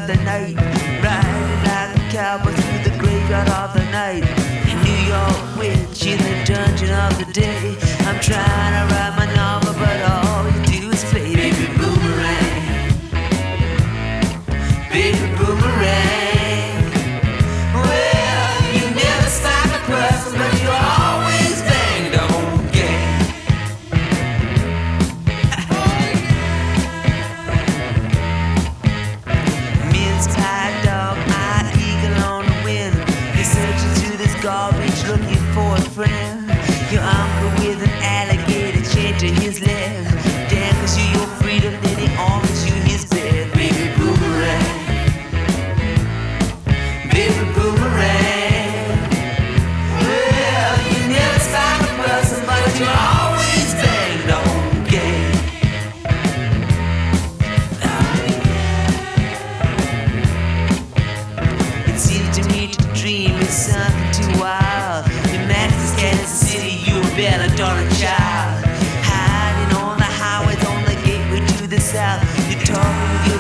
of the night, riding like a cowboy through the graveyard of the night. In New York witch in the dungeon of the day. I'm trying to write my novel, but all you do is play baby boomerang, baby boomerang. Well, you never stop a person, but you always bang the whole game. Mince pie dog, eye eagle on the wind. You're searching through this garbage looking for a friend. Your uncle with an alligator chain to his leg. Dan cause you your freedom, then he offers you his bed. Baby boomerang, baby boomerang. Well, you never stop a person, but you always bang the whole game. It seems to me to dream is something too wild. Your max is Kansas City, you a belladonna child. Hiding on the highways on the gateway to the south. You're talking with your